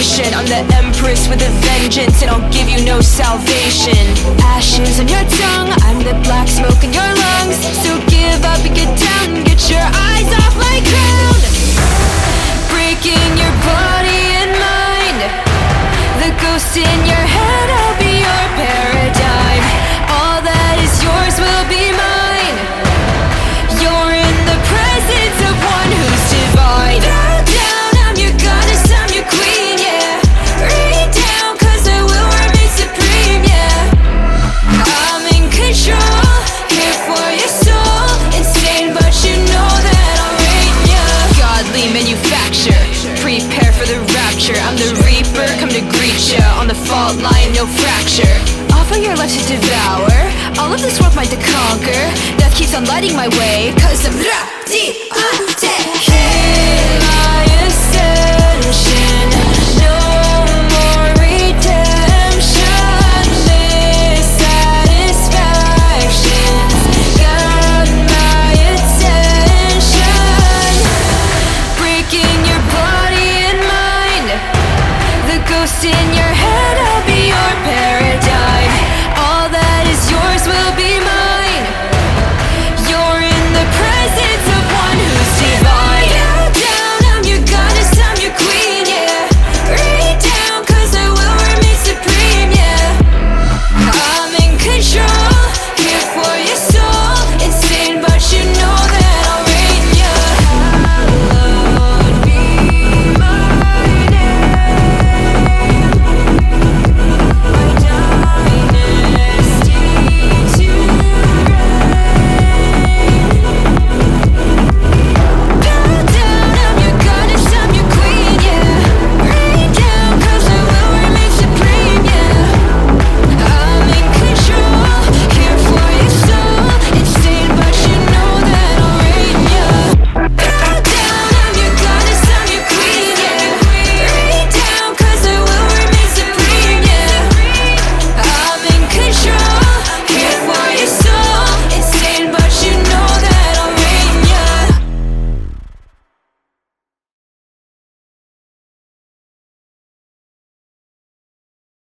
nation. I'm the empress with a vengeance, and I'll give you no salvation. Ashes on your tongue, I'm the black smoke in your lungs. So give up and get down and get your eyes off my crown. Breaking your body and mind, the ghost in your head, I'll be your paradigm. All that is yours will be mine. You're in the presence of one who's divine. Bow down, I'm your goddess, I'm your queen, yeah. Rain down, cause I will remain supreme, yeah. I'm in control, here for your soul. Insane, but you know that I'll reign, yeah. Godly manufacture, prepare for the rapture. I'm the reaper, come to greet ya. On the fault line, no fracture. Offer your life to devour, all of this world might to conquer. Death keeps on lighting my way, cause I'm Ra-Di-Ante.